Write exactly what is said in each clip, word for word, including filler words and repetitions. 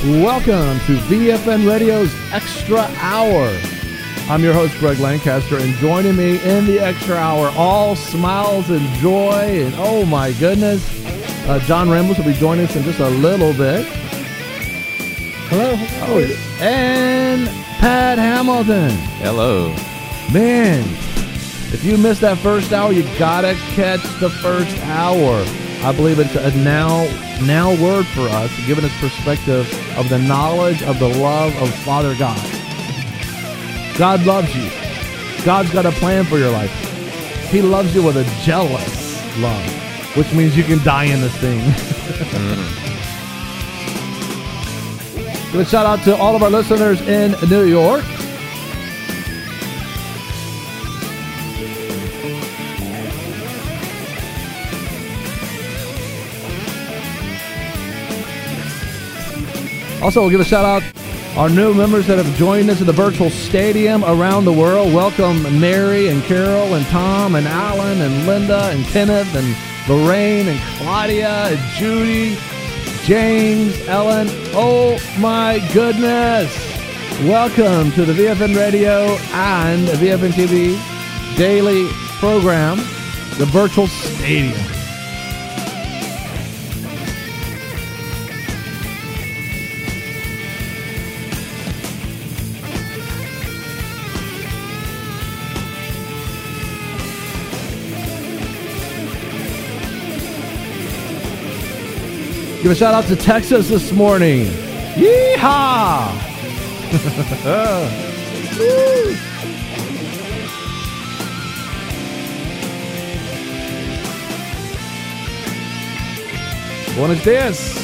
Welcome to V F N Radio's Extra Hour. I'm your host, Greg Lancaster, and joining me in the Extra Hour, all smiles and joy, and oh my goodness, uh, John Ramos will be joining us in just a little bit. Hello. Oh, and Pat Hamilton. Hello. Man, if you missed that first hour, you gotta catch the first hour. I believe it's a now now word for us, giving us perspective of the knowledge of the love of Father God. God loves you. God's got a plan for your life. He loves you with a jealous love, which means you can die in this thing. mm. Give a shout out to all of our listeners in New York. Also, we'll give a shout out our new members that have joined us in the virtual stadium around the world. Welcome Mary and Carol and Tom and Alan and Linda and Kenneth and Lorraine and Claudia and Judy, James, Ellen. Oh my goodness. Welcome to the V F N Radio and V F N T V daily program, the virtual stadium. Give a shout out to Texas this morning. Yeehaw! Buenos dias.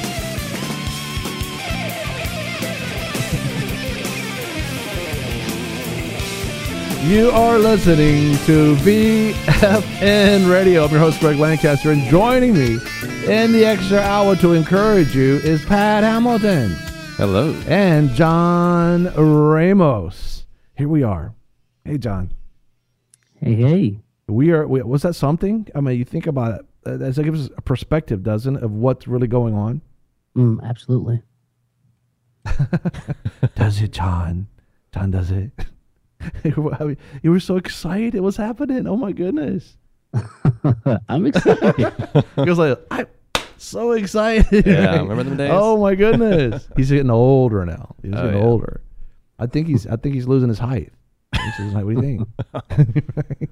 You are listening to V F N Radio. I'm your host, Greg Lancaster, and joining me in the extra hour to encourage you is Pat Hamilton. Hello. And John Ramos. Here we are. Hey, John. Hey, hey. We are. We, was that something? I mean, you think about it. Uh, that gives us a perspective, doesn't it, of what's really going on? Mm, absolutely. Does it, John? John, does it? You were so excited. What's happening? Oh, my goodness. I'm excited. He was like, I'm so excited. Yeah, remember them days? Oh my goodness. He's getting older now. He's oh, getting yeah. older. I think he's I think he's losing his height. He's like, what do you think?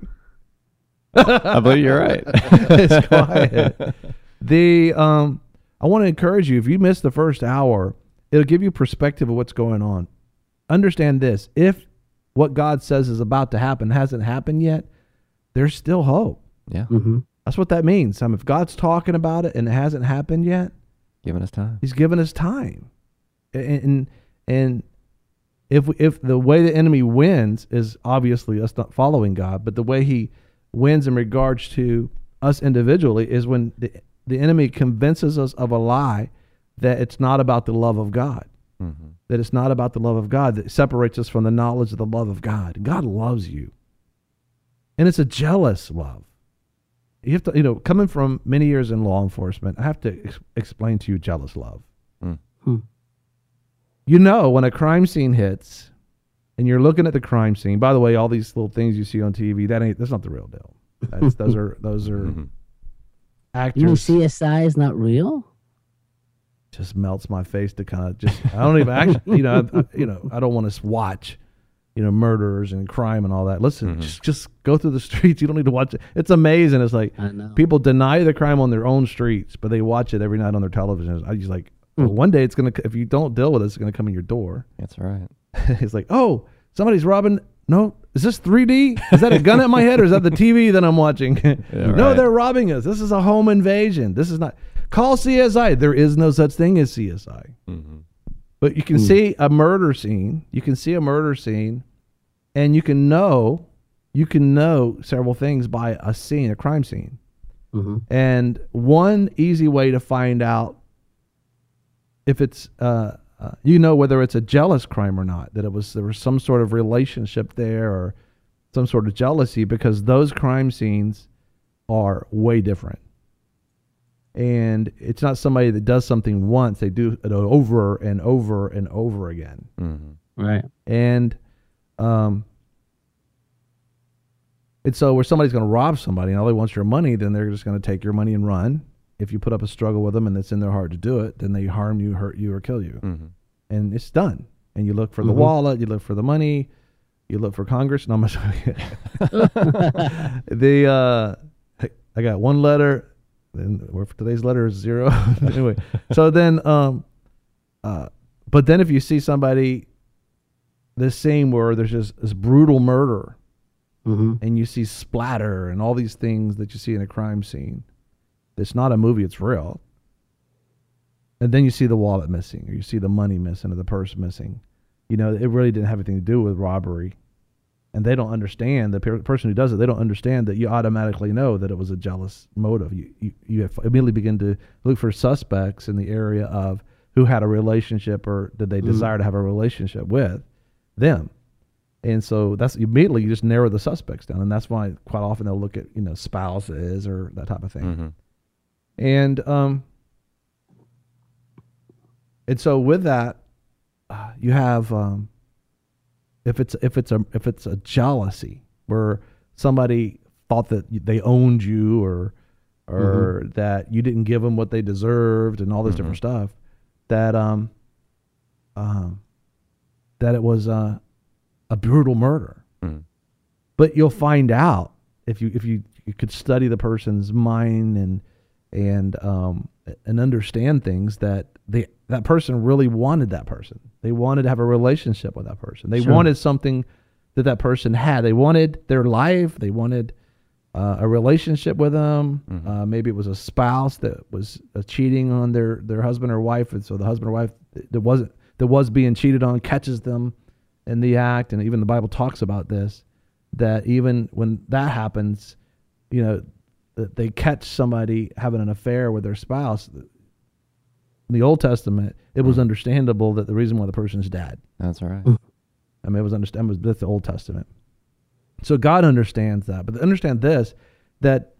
I believe you're right. It's quiet. The um I want to encourage you, if you missed the first hour, it'll give you perspective of what's going on. Understand this. If what God says is about to happen hasn't happened yet, there's still hope. Yeah. Mm-hmm. That's what that means. I mean, if God's talking about it and it hasn't happened yet, Giving us time. He's given us time. And and, and if if the way the enemy wins is obviously us not following God, but the way he wins in regards to us individually is when the, the enemy convinces us of a lie that it's not about the love of God. Mm-hmm. That it's not about the love of God that separates us from the knowledge of the love of God. God loves you. And it's a jealous love. You have to, you know, coming from many years in law enforcement, I have to ex- explain to you jealous love. Mm. Hmm. You know, when a crime scene hits and you're looking at the crime scene, by the way, all these little things you see on T V, that ain't, that's not the real deal. That's, those are, those are mm-hmm. actors. You know, C S I is not real? Just melts my face to kind of just, I don't even actually, you know, I, you know, I don't want to watch, you know, murderers and crime and all that. Listen, mm-hmm. just just go through the streets. You don't need to watch it. It's amazing. It's like people deny the crime on their own streets, but they watch it every night on their television. I just like, mm. well, one day it's going to, if you don't deal with it, it's going to come in your door. That's right. It's like, oh, somebody's robbing. No, is this three D? Is that a gun at my head or is that the T V that I'm watching? Yeah, no, right. They're robbing us. This is a home invasion. This is not, call C S I. There is no such thing as C S I. Mm-hmm. But you can mm. see a murder scene. You can see a murder scene and you can know, you can know several things by a scene, a crime scene. Mm-hmm. And one easy way to find out if it's, uh, uh, you know, whether it's a jealous crime or not, that it was, there was some sort of relationship there or some sort of jealousy, because those crime scenes are way different. And it's not somebody that does something once. They do it over and over and over again. Mm-hmm. Right. And um, and so where somebody's going to rob somebody and all they want your money, then they're just going to take your money and run. If you put up a struggle with them and it's in their heart to do it, then they harm you, hurt you, or kill you. Mm-hmm. And it's done. And you look for Mm-hmm. the wallet, you look for the money, you look for Congress. No, I'm not the uh, I got one letter. Then where today's letter is zero. Anyway, so then, um, uh, but then if you see somebody, this scene where there's just this brutal murder, Mm-hmm. and you see splatter and all these things that you see in a crime scene, it's not a movie; it's real. And then you see the wallet missing, or you see the money missing, or the purse missing. You know, it really didn't have anything to do with robbery. And they don't understand, the per- person who does it, they don't understand that you automatically know that it was a jealous motive. You, you, you have immediately begin to look for suspects in the area of who had a relationship or did they Mm. desire to have a relationship with them. And so that's immediately you just narrow the suspects down. And that's why quite often they'll look at, you know, spouses or that type of thing. Mm-hmm. And, um, and so with that, uh, you have, um, If it's if it's a if it's a jealousy where somebody thought that they owned you or or Mm-hmm. that you didn't give them what they deserved and all this Mhm. different stuff, that um um that it was uh, a brutal murder. Mm-hmm. But you'll find out if you if you, you could study the person's mind and and um and understand things that they that person really wanted that person. They wanted to have a relationship with that person. They Sure. wanted something that that person had. They wanted their life. They wanted uh, a relationship with them. Mhm. Uh, maybe it was a spouse that was uh, cheating on their, their husband or wife, and so the husband or wife that wasn't that was being cheated on catches them in the act. And even the Bible talks about this, that even when that happens, you know, that they catch somebody having an affair with their spouse. In the Old Testament, it was understandable that the reason why the person's dead. That's all right. I mean, it was understandable. That's the Old Testament. So God understands that. But understand this, that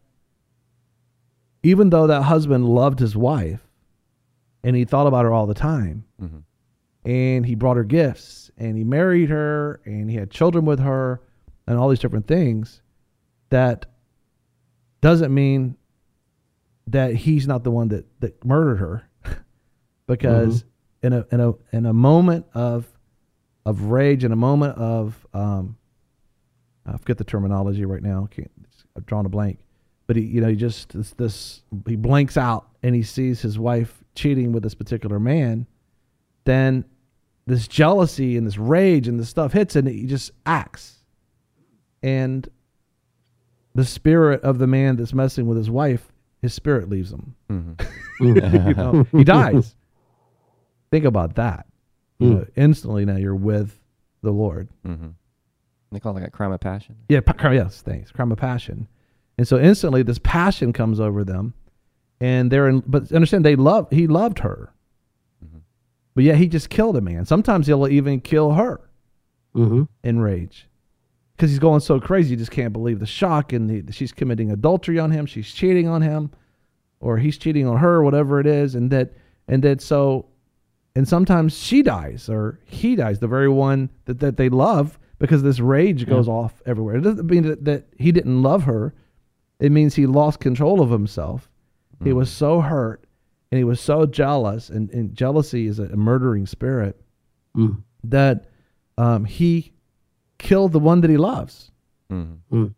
even though that husband loved his wife and he thought about her all the time, Mm-hmm. and he brought her gifts and he married her and he had children with her and all these different things, that doesn't mean that he's not the one that, that murdered her. Because mm-hmm. in a in a in a moment of of rage, in a moment of um, I forget the terminology right now. Can't, I'm drawing a blank. But he, you know, he just this, this he blanks out and he sees his wife cheating with this particular man. Then this jealousy and this rage and this stuff hits, and he just acts. And the spirit of the man that's messing with his wife, his spirit leaves him. Mm-hmm. You know, he dies. Think about that. You Mm. know, instantly now you're with the Lord. Mm-hmm. They call it like a crime of passion. Yeah, pa- yes, thanks. Crime of passion. And so instantly this passion comes over them, and they're in, but understand they love, he loved her. Mm-hmm. But yet he just killed a man. Sometimes he'll even kill her Mm-hmm. in rage. Because he's going so crazy, you just can't believe the shock, and the, she's committing adultery on him, she's cheating on him, or he's cheating on her, whatever it is, and that, and that so, and sometimes she dies or he dies, the very one that, that they love, because this rage goes Yeah. off everywhere. It doesn't mean that, that he didn't love her. It means he lost control of himself. Mm-hmm. He was so hurt and he was so jealous, and, and jealousy is a, a murdering spirit, Mm. that um, he killed the one that he loves. Mm-hmm. Mm.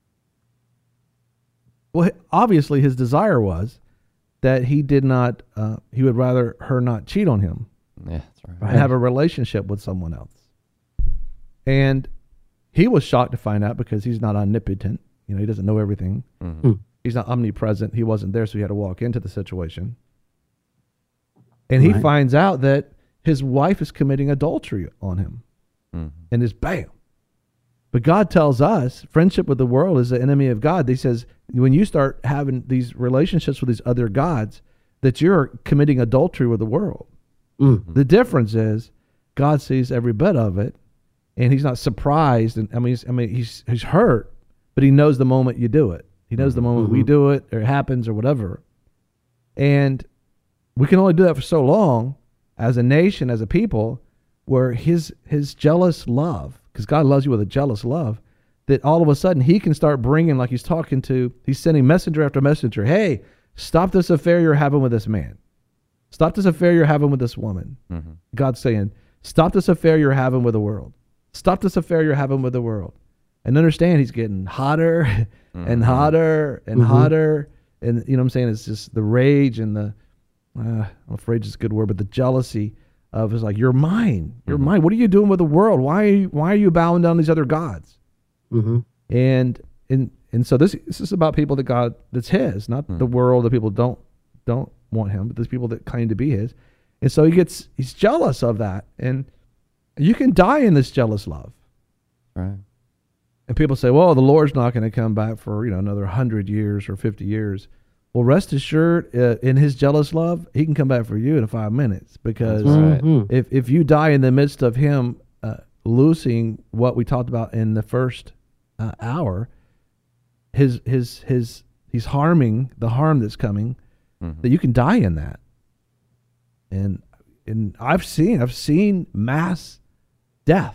Well, obviously his desire was that he did not, uh, he would rather her not cheat on him Yeah, that's right. and have a relationship with someone else. And he was shocked to find out, because he's not omnipotent. You know, he doesn't know everything. Mm-hmm. Mm. He's not omnipresent. He wasn't there, so he had to walk into the situation. And he Right. finds out that his wife is committing adultery on him. Mm-hmm. And it's bam. But God tells us friendship with the world is the enemy of God. He says when you start having these relationships with these other gods, that you're committing adultery with the world. Mm. The difference is God sees every bit of it, and he's not surprised. And I mean, he's, I mean, he's he's hurt, but he knows the moment you do it. He knows the moment we Mhm. do it, or it happens, or whatever. And we can only do that for so long as a nation, as a people, where his his jealous love, because God loves you with a jealous love, that all of a sudden he can start bringing, like he's talking to, he's sending messenger after messenger. Hey, stop this affair you're having with this man. Stop this affair you're having with this woman. Mm-hmm. God's saying, stop this affair you're having with the world. Stop this affair you're having with the world. And understand he's getting hotter mm-hmm. and hotter and mm-hmm. hotter. And you know what I'm saying? It's just the rage and the, uh, I don't know if rage is a good word, but the jealousy of is like, you're mine. You're mm-hmm. mine. What are you doing with the world? Why are you, why are you bowing down these other gods? Mm-hmm. And, and, and so this, this is about people that God, that's his, not mm-hmm. the world that people don't, don't want him, but there's people that claim to be his. And so he gets, he's jealous of that. And you can die in this jealous love. Right. And people say, well, the Lord's not going to come back for, you know, another hundred years or fifty years. Well, rest assured, uh, in his jealous love, he can come back for you in five minutes. Because right. if, if you die in the midst of him uh, losing what we talked about in the first uh, hour, his his his he's harming the harm that's coming, mm-hmm. that you can die in that. And and I've seen I've seen mass death.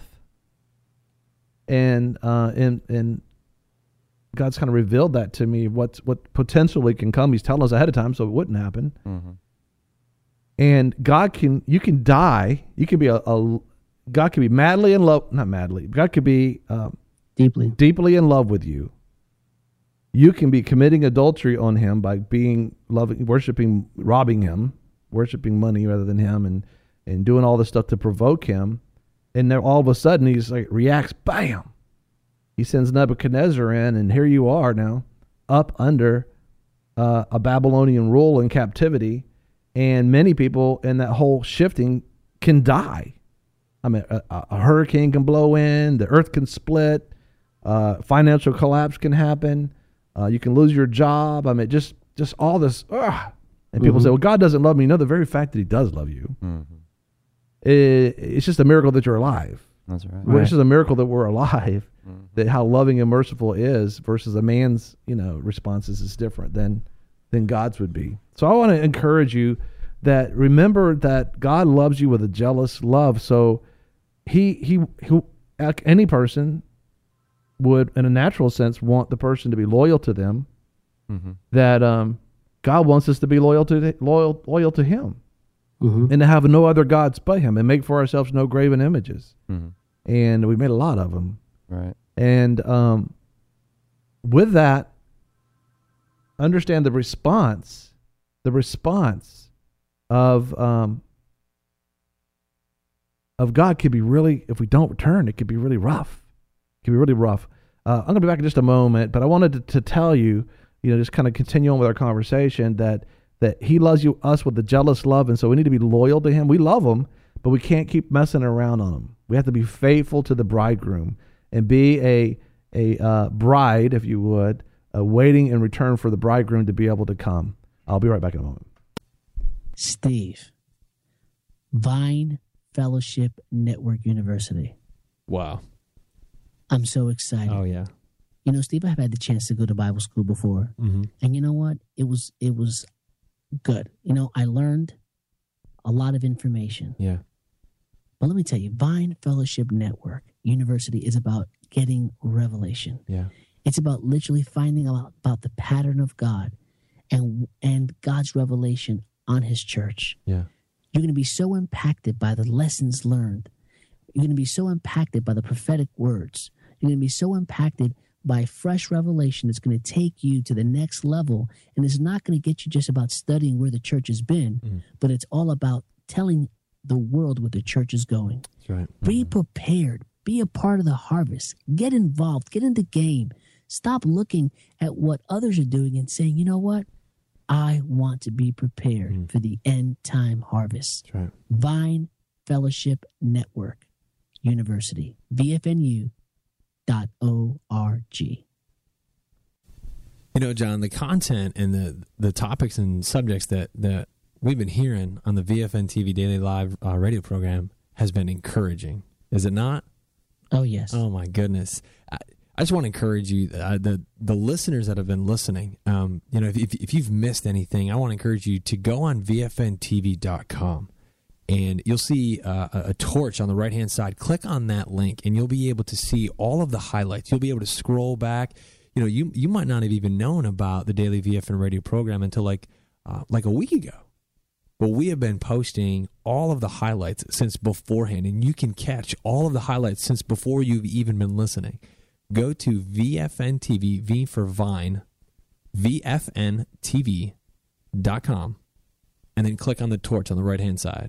And uh and and God's kind of revealed that to me, what what potentially can come. He's telling us ahead of time so it wouldn't happen. Mm-hmm. And God can you can die. You can be a, a God could be madly in love, not madly. God could be um, deeply deeply in love with you. You can be committing adultery on him by being loving, worshiping, robbing him, worshiping money rather than him, and and doing all this stuff to provoke him. And then all of a sudden he's like reacts, bam. He sends Nebuchadnezzar in, and here you are now, up under uh, a Babylonian rule and captivity, and many people in that whole shifting can die. I mean, a, a hurricane can blow in, the earth can split, uh, financial collapse can happen, uh, you can lose your job. I mean, just just all this. Ugh. And people mm-hmm. say, well, God doesn't love me. No, the very fact that he does love you, mm-hmm. it, it's just a miracle that you're alive. That's right. Well, it's just a miracle that we're alive, mm-hmm. that how loving and merciful is versus a man's, you know, responses is different than than God's would be. So I want to encourage you that remember that God loves you with a jealous love. So he he, he any person would, in a natural sense, want the person to be loyal to them. Mm-hmm. That um, God wants us to be loyal to the, loyal loyal to him. Mm-hmm. And to have no other gods but him, and make for ourselves no graven images. Mm-hmm. And we made a lot of them. Right. And um, with that, understand the response, the response of um, of God could be really, if we don't return, it could be really rough. It could be really rough. Uh, I'm going to be back in just a moment, but I wanted to, to tell you, you know, just kind of continue on with our conversation that that he loves you, us with a jealous love, and so we need to be loyal to him. We love him, but we can't keep messing around on him. We have to be faithful to the bridegroom and be a a uh, bride, if you would, uh, waiting in return for the bridegroom to be able to come. I'll be right back in a moment. Steve, Vine Fellowship Network University. Wow. I'm so excited. Oh, yeah. You know, Steve, I've had the chance to go to Bible school before. Mm-hmm. And you know what? It was it was good. You know, I learned a lot of information. Yeah. But let me tell you, Vine Fellowship Network University is about getting revelation. Yeah. It's about literally finding out about the pattern of God and and God's revelation on his church. Yeah. You're going to be so impacted by the lessons learned. You're going to be so impacted by the prophetic words. You're going to be so impacted by fresh revelation that's going to take you to the next level. And it's not going to get you just about studying where the church has been, mm. but it's all about telling the world where the church is going. That's right. Be Mm-hmm. prepared. Be a part of the harvest. Get involved. Get in the game. Stop looking at what others are doing and saying, you know what? I want to be prepared mm. for the end time harvest. That's right. Vine Fellowship Network University, V F N U dot org. You know, John, the content and the the topics and subjects that, that we've been hearing on the V F N T V Daily Live uh, radio program has been encouraging. Is it not? Oh, yes. Oh, my goodness. I, I just want to encourage you, uh, the the listeners that have been listening. Um, you know, if, if if you've missed anything, I want to encourage you to go on V F N T V dot com, and you'll see uh, a, a torch on the right hand side. Click on that link, and you'll be able to see all of the highlights. You'll be able to scroll back. You know, you you might not have even known about the daily V F N radio program until like uh, like a week ago. But we have been posting all of the highlights since beforehand, and you can catch all of the highlights since before you've even been listening. Go to V F N T V, V for Vine, V F N T V dot com, and then click on the torch on the right-hand side.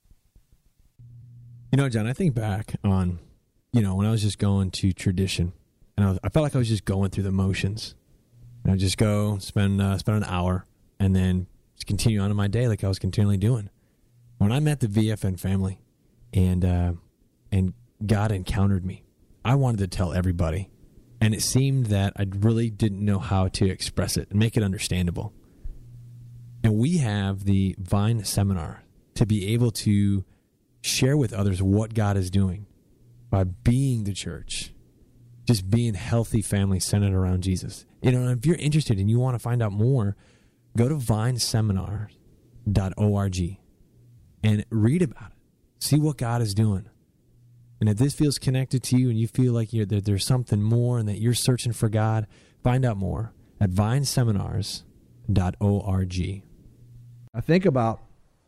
You know, John, I think back on, you know, when I was just going to tradition, and I, was, I felt like I was just going through the motions. And I'd just go, spend, uh, spend an hour, and then just continue on in my day like I was continually doing. When I met the V F N family, and uh, and God encountered me, I wanted to tell everybody, and it seemed that I really didn't know how to express it and make it understandable. And we have the Vine Seminar to be able to share with others what God is doing by being the church, just being healthy family centered around Jesus. You know, if you're interested and you want to find out more, go to vine seminar dot org and read about it. See what God is doing. And if this feels connected to you and you feel like you're, that there's something more and that you're searching for God, find out more at vine seminars dot org. I think about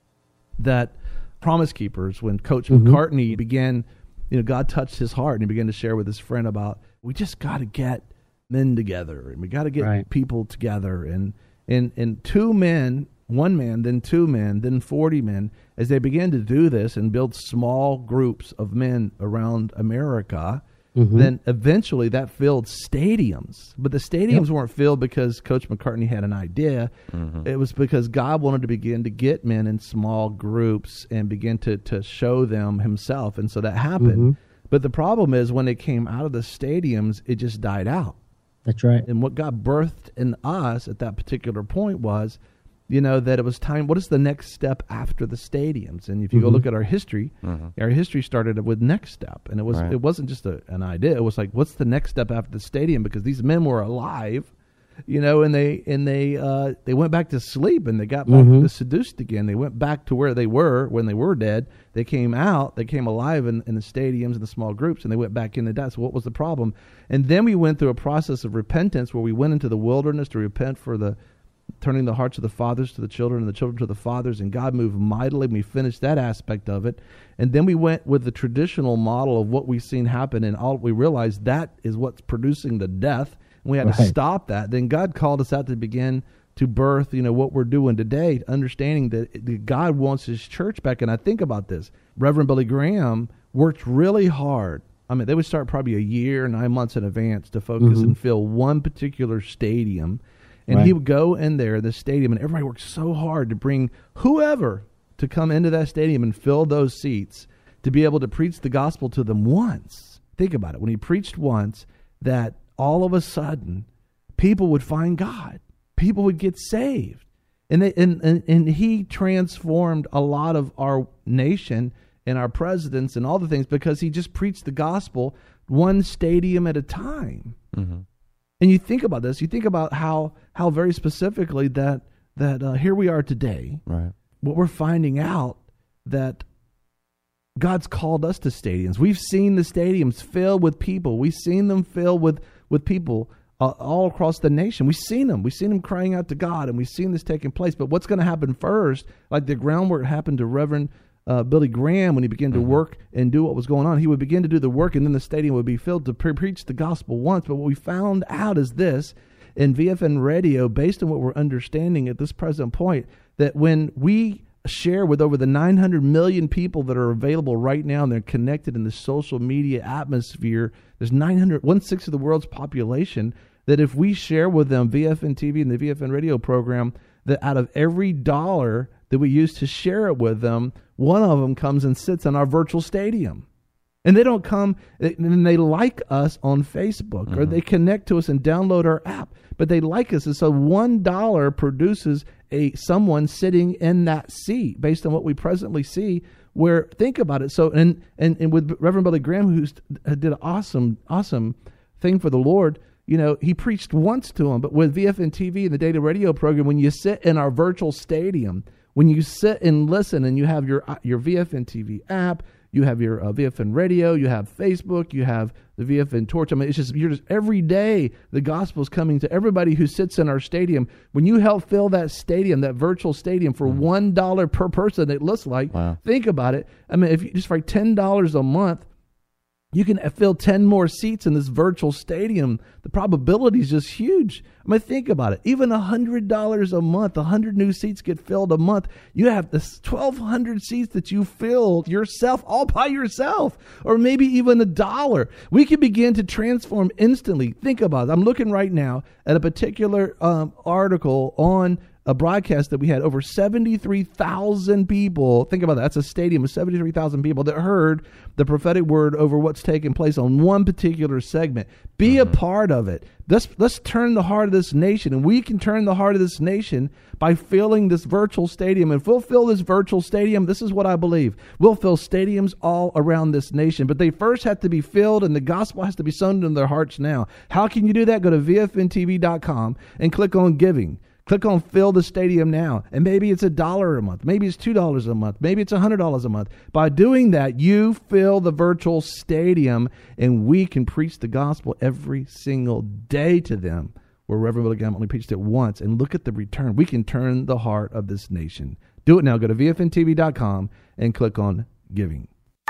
that Promise Keepers when Coach Mm-hmm. McCartney began, you know, God touched his heart and he began to share with his friend about, we just got to get men together and we got to get Right. people together. And, and, and two men, one man, then two men, then forty men, as they began to do this and build small groups of men around America, Mm-hmm. then eventually that filled stadiums. But the stadiums Yep. weren't filled because Coach McCartney had an idea. Mm-hmm. It was because God wanted to begin to get men in small groups and begin to, to show them himself. And so that happened. Mhm. But the problem is when it came out of the stadiums, it just died out. That's right. And what God birthed in us at that particular point was, you know, that it was time. What is the next step after the stadiums? And if you go Mhm. look at our history, Mm-hmm. our history started with next step, and it was Right. it wasn't just a, an idea. It was like, what's the next step after the stadium? Because these men were alive, you know, and they and they uh, they went back to sleep, and they got back Mhm. to seduced again. They went back to where they were when they were dead. They came out, they came alive in, in the stadiums and the small groups, and they went back into that. So what was the problem? And then we went through a process of repentance where we went into the wilderness to repent for the turning the hearts of the fathers to the children and the children to the fathers, and God moved mightily. We finished that aspect of it. And then we went with the traditional model of what we've seen happen, and all we realized that is what's producing the death. And we had to Right. stop that. Then God called us out to begin to birth, you know, what we're doing today, understanding that, that God wants his church back. And I think about this. Reverend Billy Graham worked really hard. I mean, they would start probably a year, nine months in advance to focus Mhm. and fill one particular stadium. And Right. he would go in there, the stadium, and everybody worked so hard to bring whoever to come into that stadium and fill those seats to be able to preach the gospel to them once. Think about it. When he preached once, that all of a sudden people would find God. People would get saved. And, they, and, and, and he transformed a lot of our nation and our presidents and all the things because he just preached the gospel one stadium at a time. Mm-hmm. And you think about this, you think about how how very specifically that that uh, here we are today. Right. What we're finding out that God's called us to stadiums. We've seen the stadiums filled with people. We've seen them filled with with people uh, all across the nation. We've seen them. We've seen them crying out to God, and we've seen this taking place. But what's going to happen first? Like the groundwork happened to Reverend Uh, Billy Graham, when he began to Mm-hmm. work and do what was going on, he would begin to do the work, and then the stadium would be filled to pre- preach the gospel once. But what we found out is this, in V F N radio, based on what we're understanding at this present point, that when we share with over the nine hundred million people that are available right now, and they're connected in the social media atmosphere, there's nine hundred, one-sixth of the world's population, that if we share with them V F N T V and the V F N radio program, that out of every dollar that we use to share it with them, one of them comes and sits in our virtual stadium. And they don't come, and they like us on Facebook, mm-hmm. or they connect to us and download our app, but they like us. And so one dollar produces a someone sitting in that seat based on what we presently see, where, think about it. So, and, and, and with Reverend Billy Graham, who did an awesome, awesome thing for the Lord, you know, he preached once to them. But with V F N T V and the data radio program, when you sit in our virtual stadium, when you sit and listen, and you have your your V F N T V app, you have your uh, V F N radio, you have Facebook, you have the V F N Torch. I mean, it's just, you're just, every day the gospel is coming to everybody who sits in our stadium. When you help fill that stadium, that virtual stadium, for one dollar per person, it looks like, Wow. think about it. I mean, if you just for like ten dollars a month, you can fill ten more seats in this virtual stadium. The probability is just huge. I mean, think about it. Even one hundred dollars a month, one hundred new seats get filled a month. You have this twelve hundred seats that you filled yourself, all by yourself, or maybe even a dollar. We can begin to transform instantly. Think about it. I'm looking right now at a particular um, article on a broadcast that we had over seventy-three thousand people. Think about that. That's a stadium of seventy-three thousand people that heard the prophetic word over what's taking place on one particular segment. Be mm-hmm. a part of it. Let's, let's turn the heart of this nation, and we can turn the heart of this nation by filling this virtual stadium. And if we'll fill this virtual stadium, this is what I believe. We'll fill stadiums all around this nation, but they first have to be filled, and the gospel has to be sown into their hearts now. How can you do that? Go to V F N T V dot com and click on giving. Click on fill the stadium now. And maybe it's a dollar a month. Maybe it's two dollars a month. Maybe it's one hundred dollars a month. By doing that, you fill the virtual stadium, and we can preach the gospel every single day to them, where Reverend Billy Graham only preached it once. And look at the return. We can turn the heart of this nation. Do it now. Go to V F N T V dot com and click on giving.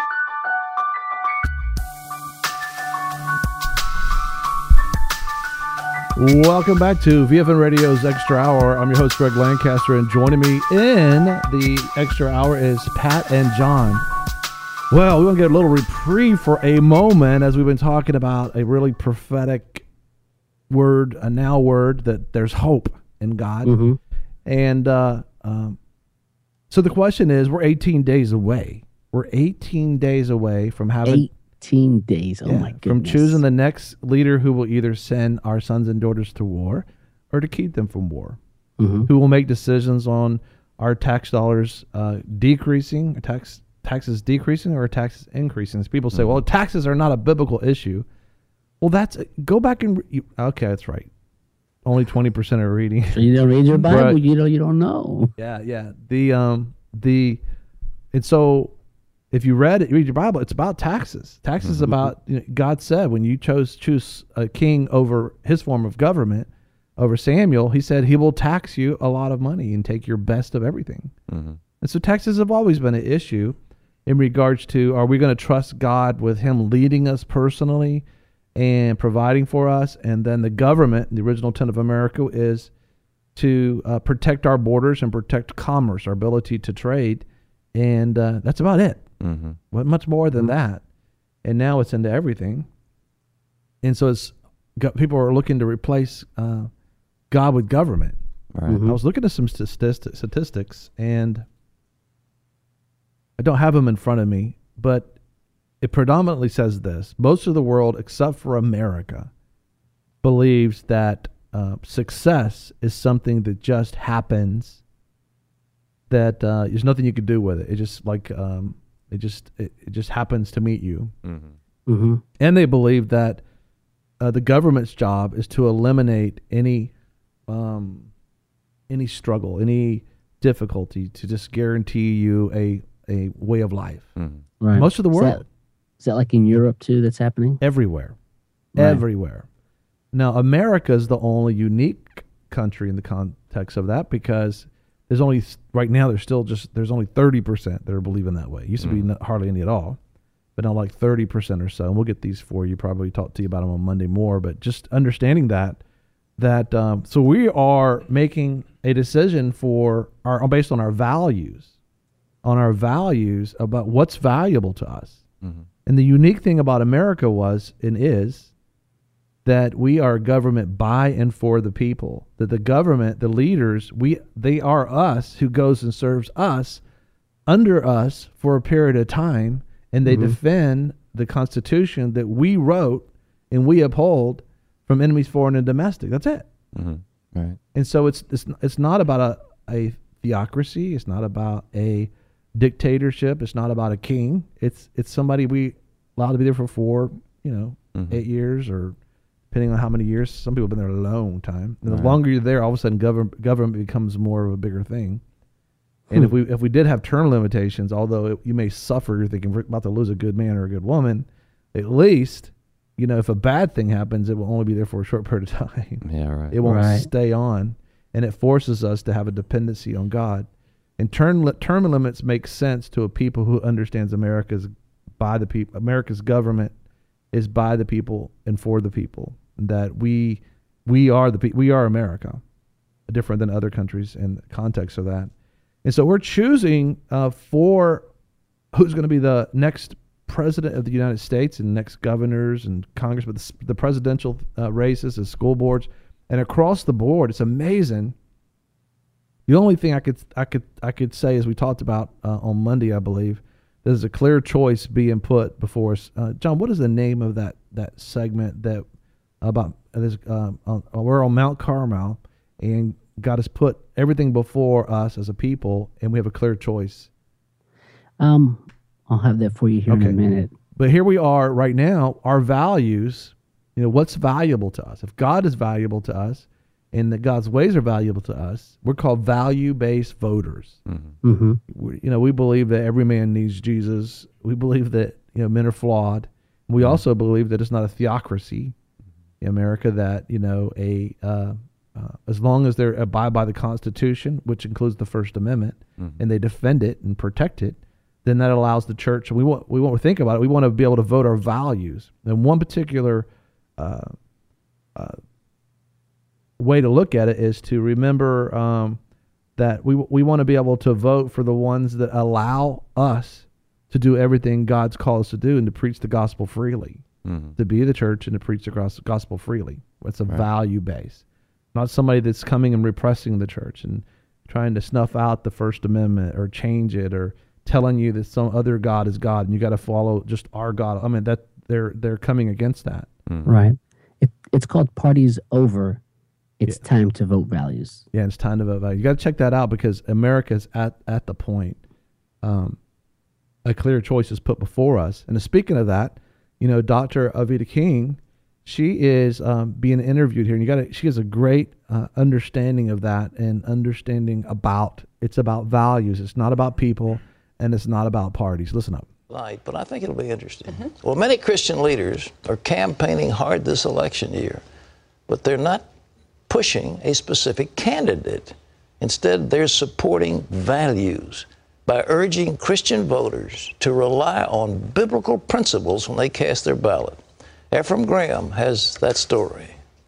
Welcome back to V F N Radio's Extra Hour. I'm your host, Greg Lancaster, and joining me in the Extra Hour is Pat and John. Well, we want to get a little reprieve for a moment, as we've been talking about a really prophetic word, a now word, that there's hope in God. Mm-hmm. And uh, um, so the question is, we're eighteen days away. We're eighteen days away from having... Eight. eighteen days. Oh, yeah, my goodness. From choosing the next leader who will either send our sons and daughters to war or to keep them from war, mm-hmm. who will make decisions on our tax dollars uh, decreasing, tax taxes decreasing, or taxes increasing. As people say, mm-hmm. well, taxes are not a biblical issue. Well, that's go back and re- okay, that's right. Only twenty percent are reading. So you don't read your Bible, But, you know, you don't know. Yeah, yeah. The um the and so. If you read it, you read your Bible, it's about taxes. Taxes mm-hmm. about, you know, God said when you chose choose a king over his form of government, over Samuel, he said he will tax you a lot of money and take your best of everything. Mm-hmm. And so taxes have always been an issue in regards to, are we going to trust God with him leading us personally and providing for us? And then the government, the original intent of America, is to uh, protect our borders and protect commerce, our ability to trade. And uh, that's about it. Mm-hmm. What much more than mm-hmm. that? And now it's into everything. And so it's got, people are looking to replace uh, God with government. Right. Mm-hmm. I was looking at some statistics, statistics, and I don't have them in front of me, but it predominantly says this: most of the world, except for America, believes that uh, success is something that just happens. That uh, there's nothing you could do with it. It just like. Um, It just it, it just happens to meet you. Mm-hmm. Mm-hmm. And they believe that uh, the government's job is to eliminate any um, any struggle, any difficulty, to just guarantee you a, a way of life. Mm-hmm. Right. Most of the world. Is that, is that like in Europe too that's happening? Everywhere. Right. Everywhere. Now, America is the only unique country in the context of that, because there's only, right now, there's still just, there's only thirty percent that are believing that way. It used to mm. be not, hardly any at all, but now like thirty percent or so. And we'll get these for you, probably talk to you about them on Monday more, but just understanding that, that, um, so we are making a decision for our, based on our values, on our values about what's valuable to us. Mm-hmm. And the unique thing about America was, and is, that we are government by and for the people. That the government, the leaders, we they are us, who goes and serves us, under us for a period of time, and they mm-hmm. defend the Constitution that we wrote and we uphold from enemies foreign and domestic. That's it. Mm-hmm. Right. And so it's it's it's not about a, a theocracy. It's not about a dictatorship. It's not about a king. It's it's somebody we allowed to be there for four, you know, mm-hmm. eight years or depending on how many years. Some people have been there a long time. And Right. the longer you're there, all of a sudden government government becomes more of a bigger thing. And Hmm. if we if we did have term limitations, although it, you may suffer, you're thinking we're about to lose a good man or a good woman, at least, you know, if a bad thing happens, it will only be there for a short period of time. Yeah, right. It won't Right. stay on, and it forces us to have a dependency on God. And term li- term limits make sense to a people who understands America's by the people. America's government is by the people and for the people. That we we are the pe- we are America, different than other countries in the context of that. And so we're choosing uh, for who's going to be the next president of the United States and next governors and Congress, but the, the presidential uh, races, the school boards, and across the board, it's amazing. The only thing I could I could I could say, as we talked about uh, on Monday, I believe, there's a clear choice being put before us. Uh, John, what is the name of that that segment that about uh, this? Um, on, we're on Mount Carmel, and God has put everything before us as a people, and we have a clear choice. Um, I'll have that for you here in Okay. a minute. But here we are right now, our values, you know, what's valuable to us. If God is valuable to us and that God's ways are valuable to us, we're called value-based voters. Mm-hmm. Mm-hmm. We, you know, we believe that every man needs Jesus. We believe that, you know, men are flawed. We also believe that it's not a theocracy in America, that, you know, a uh, uh, as long as they abide by the Constitution, which includes the First Amendment, Mhm. and they defend it and protect it, then that allows the church. And we want we want to think about it. We want to be able to vote our values. And one particular uh, uh, way to look at it is to remember um, that we we want to be able to vote for the ones that allow us to do everything God's called us to do and to preach the gospel freely, Mm-hmm. to be the church and to preach the gos- gospel freely. It's a Right. value base, not somebody that's coming and repressing the church and trying to snuff out the First Amendment or change it or telling you that some other God is God and you got to follow just our God. I mean, that they're they're coming against that. Mm-hmm. Right. It, it's called Parties Over. It's time to vote values. Yeah, it's time to vote value. You got to check that out because America's at at the point. Um, a clear choice is put before us. And speaking of that, you know, Doctor Alveda King, she is um, being interviewed here, and you got to. She has a great uh, understanding of that and understanding about it's about values. It's not about people, and it's not about parties. Listen up. Light, but I think it'll be interesting. Well, many Christian leaders are campaigning hard this election year, but they're not pushing a specific candidate. Instead, they're supporting values by urging Christian voters to rely on biblical principles when they cast their ballot. Ephraim Graham has that story.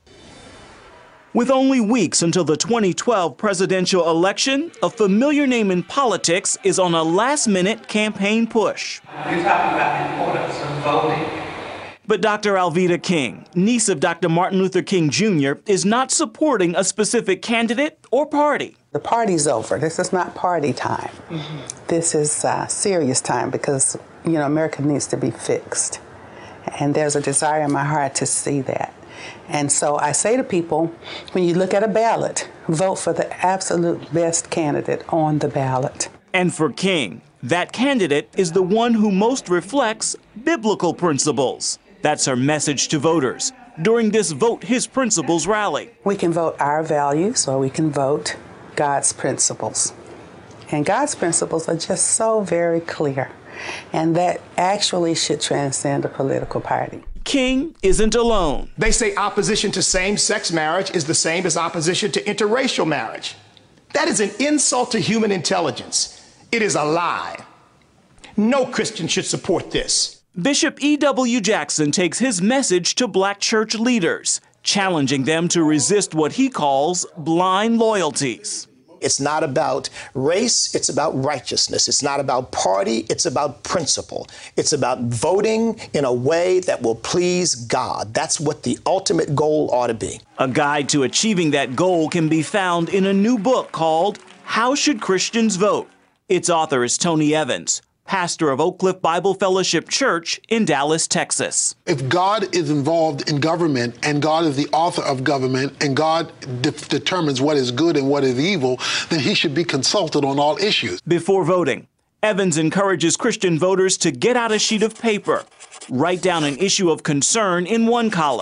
With only weeks until the twenty twelve presidential election, a familiar name in politics is on a last-minute campaign push. You're talking about the importance of voting. But Doctor Alveda King, niece of Doctor Martin Luther King Junior, is not supporting a specific candidate or party. The party's over. This is not party time. Mm-hmm. This is uh, serious time because, you know, America needs to be fixed. And there's a desire in my heart to see that. And so I say to people, when you look at a ballot, vote for the absolute best candidate on the ballot. And for King, that candidate is the one who most reflects biblical principles. That's her message to voters during this Vote His Principles rally. We can vote our values or we can vote God's principles. And God's principles are just so very clear. And that actually should transcend a political party. King isn't alone. They say opposition to same-sex marriage is the same as opposition to interracial marriage. That is an insult to human intelligence. It is a lie. No Christian should support this. Bishop E W Jackson takes his message to black church leaders, challenging them to resist what he calls blind loyalties. It's not about race, it's about righteousness. It's not about party, it's about principle. It's about voting in a way that will please God. That's what the ultimate goal ought to be. A guide to achieving that goal can be found in a new book called How Should Christians Vote? Its author is Tony Evans, pastor of Oak Cliff Bible Fellowship Church in Dallas, Texas. If God is involved in government and God is the author of government and God de- determines what is good and what is evil, then he should be consulted on all issues. Before voting, Evans encourages Christian voters to get out a sheet of paper, write down an issue of concern in one column,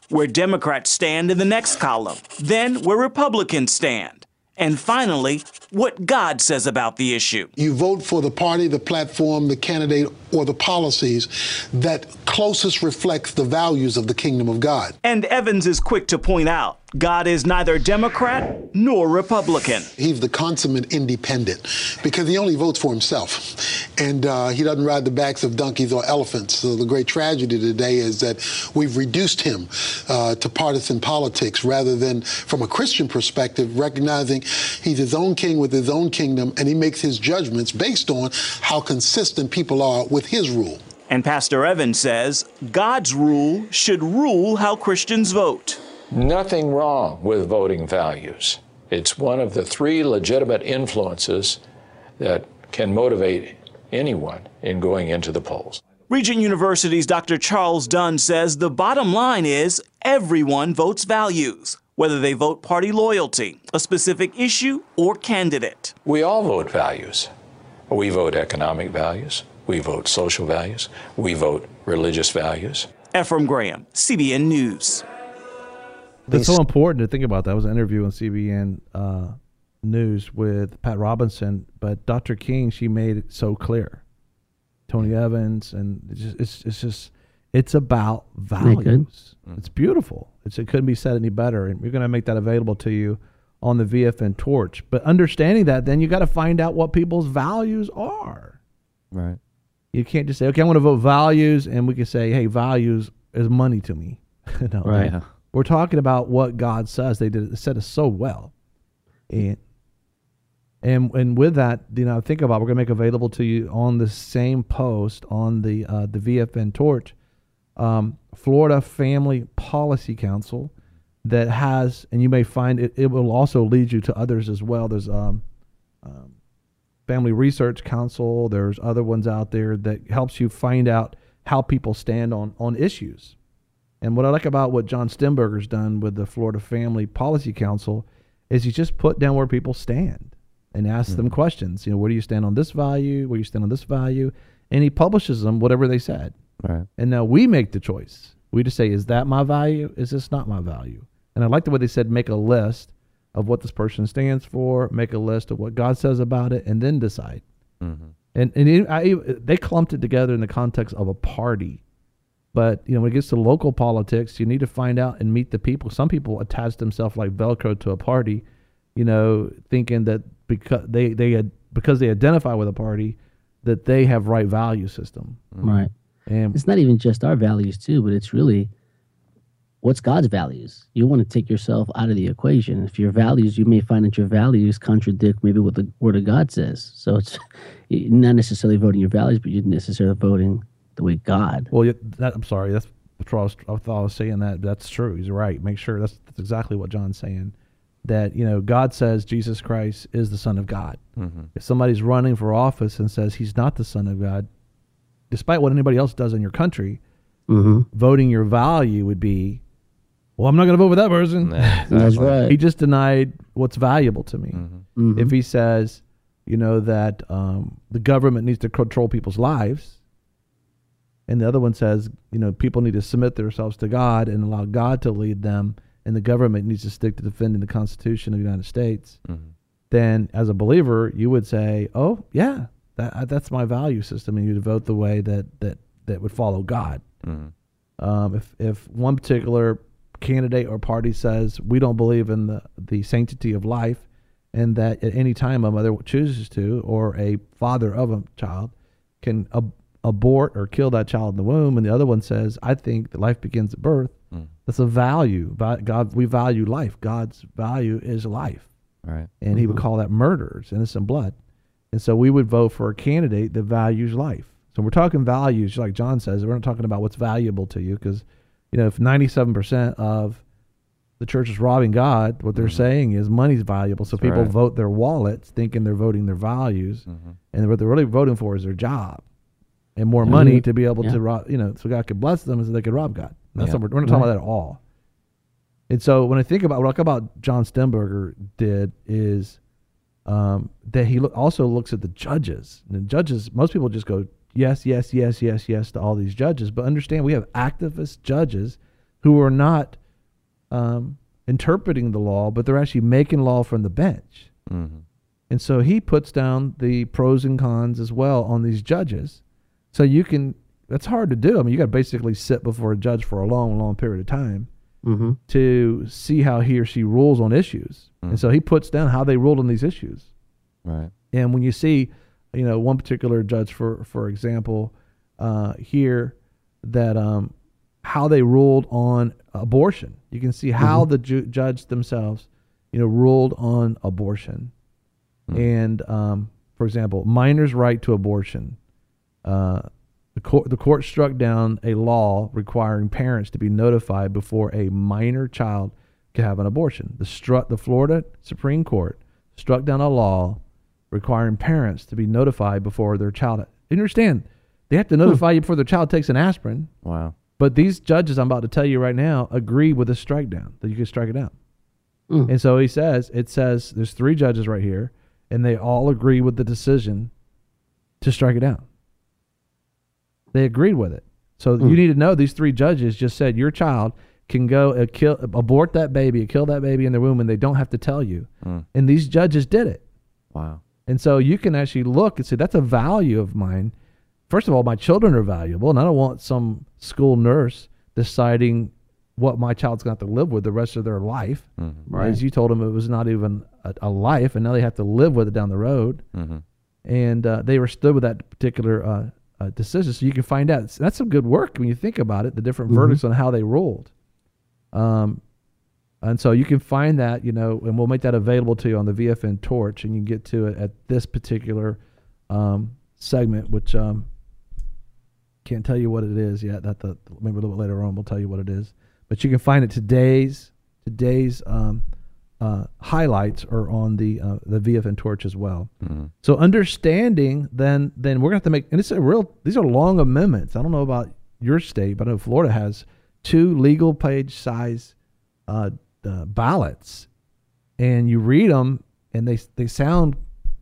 where Democrats stand in the next column, then where Republicans stand, and finally, what God says about the issue. You vote for the party, the platform, the candidate, or the policies that closest reflects the values of the kingdom of God. And Evans is quick to point out, God is neither Democrat nor Republican. He's the consummate independent because he only votes for himself. And uh, he doesn't ride the backs of donkeys or elephants. So the great tragedy today is that we've reduced him uh, to partisan politics rather than, from a Christian perspective, recognizing he's his own king with his own kingdom, and he makes his judgments based on how consistent people are with his rule. And Pastor Evans says God's rule should rule how Christians vote. Nothing wrong with voting values. It's one of the three legitimate influences that can motivate anyone in going into the polls. Regent University's Doctor Charles Dunn says the bottom line is everyone votes values, whether they vote party loyalty, a specific issue, or candidate. We all vote values. We vote economic values. We vote social values. We vote religious values. Ephraim Graham, C B N News. It's so important to think about that. I was an interview on C B N uh, News with Pat Robinson, but Doctor King, she made it so clear. Tony Evans, and it's just, it's, it's just, it's about values. It's beautiful. It's, it couldn't be said any better. And we're going to make that available to you on the V F N Torch. But understanding that, then you got to find out what people's values are. Right. You can't just say, okay, I want to vote values, and we can say, hey, values is money to me. No, Right. Yeah. We're talking about what God says. They did it, said it so well. And and and with that, you know, think about, we're going to make available to you on the same post on the uh, the V F N Torch, um, Florida Family Policy Council that has, and you may find it, it will also lead you to others as well. There's um, um, Family Research Council. There's other ones out there that helps you find out how people stand on, on issues. And what I like about what John Stemberger's done with the Florida Family Policy Council is he's just put down where people stand and ask mm-hmm. them questions. You know, where do you stand on this value? Where do you stand on this value? And he publishes them, whatever they said. Right. And now we make the choice. We just say, is that my value? Is this not my value? And I like the way they said, make a list of what this person stands for, make a list of what God says about it, and then decide. Mm-hmm. And and it, I, they clumped it together in the context of a party. But, you know, when it gets to local politics, you need to find out and meet the people. Some people attach themselves like Velcro to a party, you know, thinking that because they, they had, because they identify with a party, that they have right value system. Right. And it's not even just our values too, but it's really what's God's values. You want to take yourself out of the equation. If your values, you may find that your values contradict maybe what the Word of God says. So it's not necessarily voting your values, but you're necessarily voting the way God. Well, that, I'm sorry. That's what I, was, I thought I was saying that. That's true. He's right. Make sure that's, that's exactly what John's saying. That, you know, God says Jesus Christ is the Son of God. Mm-hmm. If somebody's running for office and says he's not the Son of God, despite what anybody else does in your country, mm-hmm. voting your value would be, well, I'm not going to vote for that person. That's right. He just denied what's valuable to me. Mm-hmm. Mm-hmm. If he says, you know, that um, the government needs to control people's lives, and the other one says, you know, people need to submit themselves to God and allow God to lead them, and the government needs to stick to defending the Constitution of the United States, mm-hmm. then as a believer, you would say, oh, yeah, that that's my value system, and you'd vote the way that, that, that would follow God. Mm-hmm. Um, if, if one particular candidate or party says we don't believe in the, the sanctity of life, and that at any time a mother chooses to, or a father of a child can ab- abort or kill that child in the womb, and the other one says, I think that life begins at birth, mm. that's a value. God, we value life. God's value is life. Right. And mm-hmm. he would call that murder. It's innocent blood. And so we would vote for a candidate that values life. So we're talking values, like John says, we're not talking about what's valuable to you, because, you know, if ninety-seven percent of the church is robbing God, what they're mm-hmm. saying is money's valuable. So That's people right. vote their wallets thinking they're voting their values, mm-hmm. and what they're really voting for is their job and more mm-hmm. money to be able yeah. to rob, you know, so God could bless them and so they could rob God. That's yeah. what we're, we're not talking right. about that at all. And so when I think about, what I talk about John Stemberger did is um, that he lo- also looks at the judges. And the judges, most people just go, yes, yes, yes, yes, yes to all these judges. But understand, we have activist judges who are not um, interpreting the law, but they're actually making law from the bench. Mm-hmm. And so he puts down the pros and cons as well on these judges. So you can, that's hard to do. I mean, you got to basically sit before a judge for a long, long period of time Mm-hmm. to see how he or she rules on issues. Mm. And so he puts down how they ruled on these issues. Right. And when you see, you know, one particular judge, for, for example, uh, here, that um, how they ruled on abortion, you can see how Mm-hmm. the ju- judge themselves, you know, ruled on abortion. Mm. And, um, for example, minors' right to abortion. Uh, the court, the court struck down a law requiring parents to be notified before a minor child could have an abortion. The, stru- the Florida Supreme Court struck down a law requiring parents to be notified before their child. You understand? They have to notify you before their child takes an aspirin. Wow. But these judges I'm about to tell you right now agree with the strike down, that you can strike it down. Mm. And so he says, it says, there's three judges right here, and they all agree with the decision to strike it down. They agreed with it. So Mm. you need to know these three judges just said your child can go uh, kill, abort that baby, kill that baby in the womb, and they don't have to tell you. Mm. And these judges did it. Wow. And so you can actually look and say, that's a value of mine. First of all, my children are valuable, and I don't want some school nurse deciding what my child's going to have to live with the rest of their life. Mm-hmm. Right. As you told them, it was not even a, a life, and now they have to live with it down the road. Mm-hmm. And uh, they were stood with that particular uh, uh, decision. So you can find out. That's some good work when you think about it, the different Mhm. verdicts on how they ruled. Um, and so you can find that, you know, and we'll make that available to you on the V F N Torch, and you can get to it at this particular um, segment, which um, can't tell you what it is yet. That the maybe a little bit later on we'll tell you what it is. But you can find it today's today's um, uh, highlights are on the uh, the V F N Torch as well. Mm-hmm. So understanding, then then we're gonna have to make, and it's a real. These are long amendments. I don't know about your state, but I know Florida has two legal page size uh, uh, ballots, and you read them, and they they sound.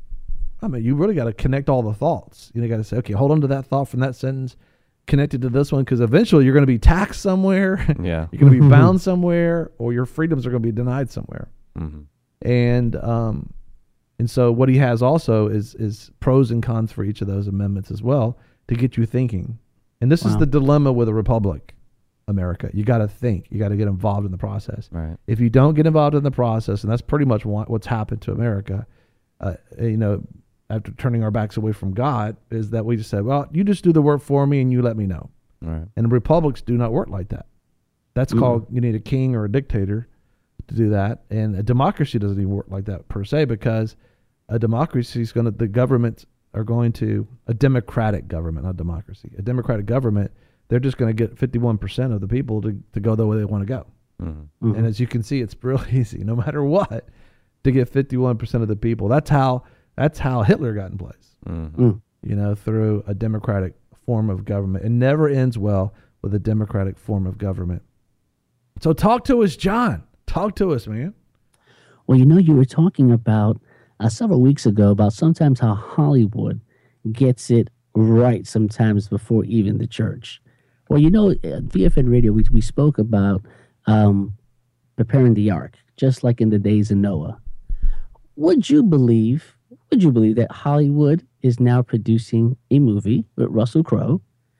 I mean, you really got to connect all the thoughts. You know, got to say, okay, hold on to that thought from that sentence, connected to this one, because eventually you're going to be taxed somewhere. Yeah. You're going to be bound somewhere, or your freedoms are going to be denied somewhere. Mm-hmm. And um, and so what he has also is is pros and cons for each of those amendments as well to get you thinking. And this is Wow. the dilemma with a republic, America. You got to think. You got to get involved in the process. Right. If you don't get involved in the process, and that's pretty much what, what's happened to America, uh, you know, after turning our backs away from God, is that we just said, well, you just do the work for me and you let me know. Right. And republics do not work like that. That's Mm. called, you need a king or a dictator to do that. And a democracy doesn't even work like that per se, because a democracy is going to, the governments are going to, a democratic government, not democracy, a democratic government, they're just going to get fifty-one percent of the people to, to go the way they want to go. Mm-hmm. Mhm. And as you can see, it's real easy, no matter what, to get fifty-one percent of the people. That's how, that's how Hitler got in place, Mm-hmm. Mm. you know, through a democratic form of government. It never ends well with a democratic form of government. So talk to us, John. Talk to us, man. Well, you know, you were talking about uh, several weeks ago about sometimes how Hollywood gets it right sometimes before even the church. Well, you know, at V F N Radio, we, we spoke about um, preparing the ark, just like in the days of Noah. Would you believe, would you believe that Hollywood is now producing a movie with Russell Crowe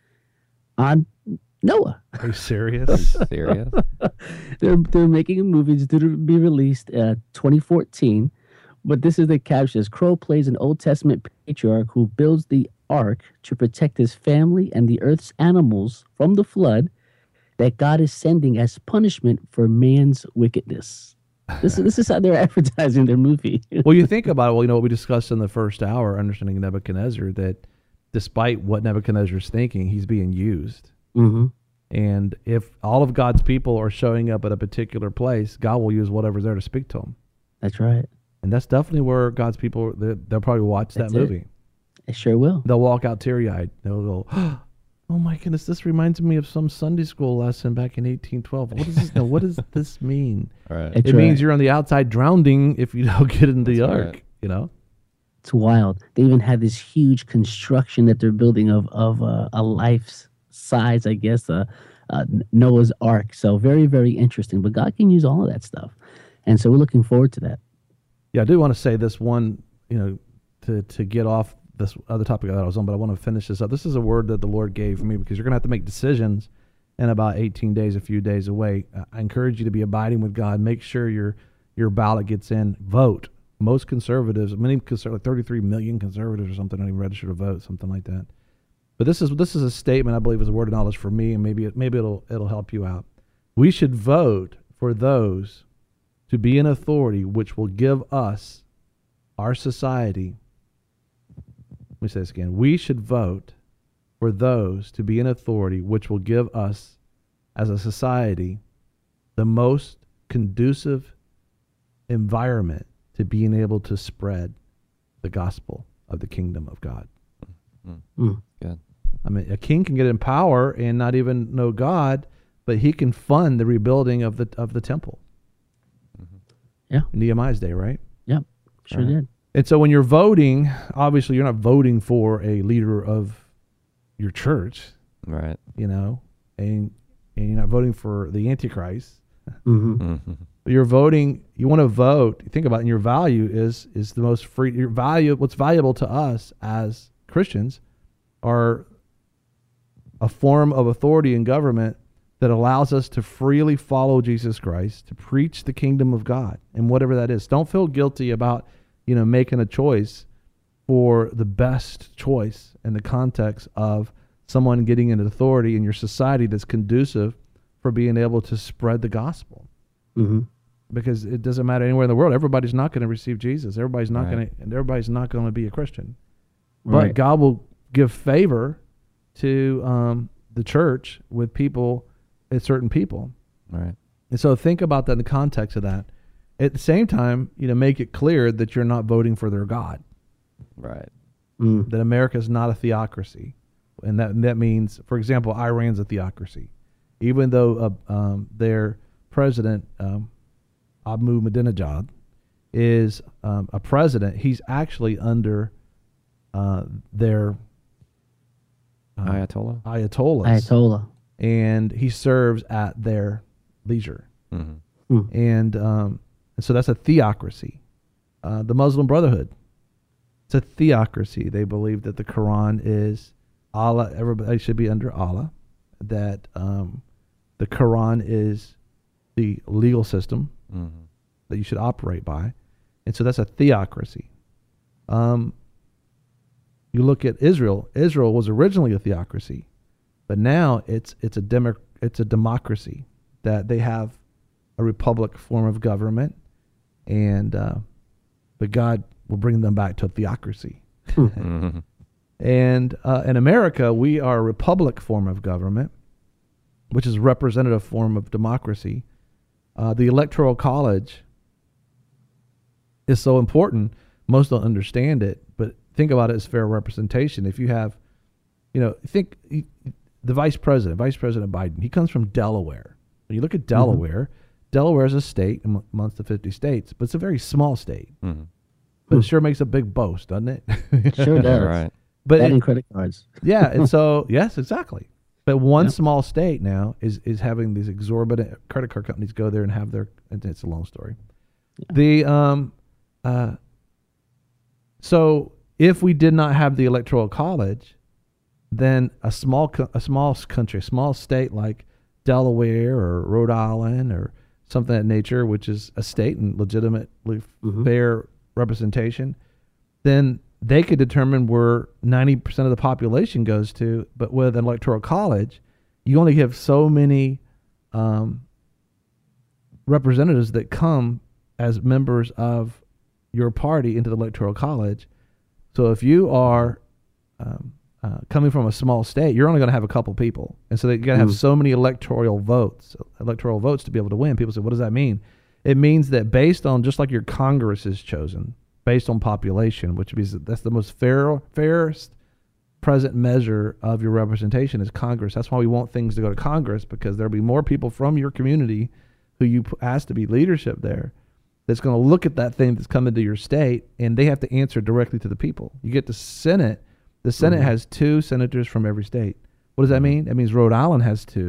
on Noah? Are you serious? Serious? they're they're making a movie it's due to be released uh twenty fourteen, but this is the caption: Crow plays an Old Testament patriarch who builds the ark to protect his family and the earth's animals from the flood that God is sending as punishment for man's wickedness. This is this is how they're advertising their movie. Well, you think about it. Well, you know what we discussed in the first hour, understanding Nebuchadnezzar, that despite what Nebuchadnezzar's thinking, he's being used. Mm-hmm. And if all of God's people are showing up at a particular place, God will use whatever's there to speak to them. That's right. And that's definitely where God's people, they'll they'll probably watch That's that it. movie. It sure will. They'll walk out teary-eyed. They'll go, oh my goodness, this reminds me of some Sunday school lesson back in eighteen twelve. What does this, now, what does this mean? Right. That's It right. means you're on the outside drowning if you don't get in the That's ark, right. you know? It's wild. They even have this huge construction that they're building of of uh, a life's size, I guess, a uh, Noah's Ark. So very, very interesting. But God can use all of that stuff. And so we're looking forward to that. Yeah, I do want to say this one, you know, to, to get off this other topic that I was on, but I want to finish this up. This is a word that the Lord gave me because you're going to have to make decisions in about eighteen days, a few days away. I encourage you to be abiding with God. Make sure your your ballot gets in. Vote. Most conservatives, many conservatives, like thirty-three million conservatives or something, don't even register to vote, something like that. But this is this is a statement I believe is a word of knowledge for me, and maybe it, maybe it'll it'll help you out. We should vote for those to be in authority, which will give us, our society. Let me say this again. We should vote for those to be in authority, which will give us, as a society, the most conducive environment to being able to spread the gospel of the kingdom of God. Mm. Mm. Good. I mean, a king can get in power and not even know God, but he can fund the rebuilding of the of the temple. Mm-hmm. Yeah. Nehemiah's day, right? Yep. Sure Right. did. And so when you're voting, obviously you're not voting for a leader of your church, Right. you know, and and you're not voting for the Antichrist. Mm-hmm. Mm-hmm. You're voting. You want to vote. You think about it, and your value is is the most free. Your value, what's valuable to us as Christians, are a form of authority in government that allows us to freely follow Jesus Christ, to preach the kingdom of God, and whatever that is. Don't feel guilty about, you know, making a choice for the best choice in the context of someone getting into authority in your society that's conducive for being able to spread the gospel. Mm-hmm. Because it doesn't matter anywhere in the world. Everybody's not going to receive Jesus. Everybody's not Right. going to, and everybody's not going to be a Christian. But Right. God will give favor to um, the church with people, and certain people. Right. And so think about that in the context of that. At the same time, you know, make it clear that you're not voting for their God. Right. Mm. That America is not a theocracy, and that that means, for example, Iran's a theocracy, even though uh, um, their president um, Ahmadinejad is um, a president. He's actually under uh, their uh, Ayatollah. ayatollahs, Ayatollah. and he serves at their leisure. Mm-hmm. Mm. And, um, and so that's a theocracy. Uh, the Muslim Brotherhood, it's a theocracy. They believe that the Quran is Allah. Everybody should be under Allah. That um, the Quran is the legal system Mm-hmm. that you should operate by. And so that's a theocracy. Um, you look at Israel. Israel was originally a theocracy, but now it's it's a demo, it's a democracy, that they have a republic form of government, and uh, but God will bring them back to a theocracy. Mm-hmm. And uh, in America, we are a republic form of government, which is a representative form of democracy. Uh, the Electoral College is so important. Most don't understand it, but think about it as fair representation. If you have, you know, think the vice president, Vice President Biden, he comes from Delaware. When you look at Delaware, mm-hmm. Delaware is a state amongst the fifty states, but it's a very small state. Mm-hmm. But it sure makes a big boast, doesn't it? Sure does. Right. But Adding it, credit cards. yeah, and so yes, exactly. But one Yep. small state now is is having these exorbitant credit card companies go there and have their. It's a long story. Yeah. The um, uh, so if we did not have the Electoral College, then a small co- a small country, a small state like Delaware or Rhode Island or something of that nature, which is a state and legitimately Mhm. fair representation, then they could determine where ninety percent of the population goes to. But with an Electoral College, you only have so many um, representatives that come as members of your party into the Electoral College. So if you are um, uh, coming from a small state, you're only going to have a couple people. And so you got to have Mm. so many electoral votes, electoral votes to be able to win. People say, what does that mean? It means that based on, just like your Congress is chosen, based on population, which means that that's the most fair, fairest present measure of your representation is Congress. That's why we want things to go to Congress, because there'll be more people from your community who you p- ask to be leadership there that's going to look at that thing that's coming to your state, and they have to answer directly to the people. You get the Senate. The Senate Mhm. has two senators from every state. What does that mean? That means Rhode Island has two.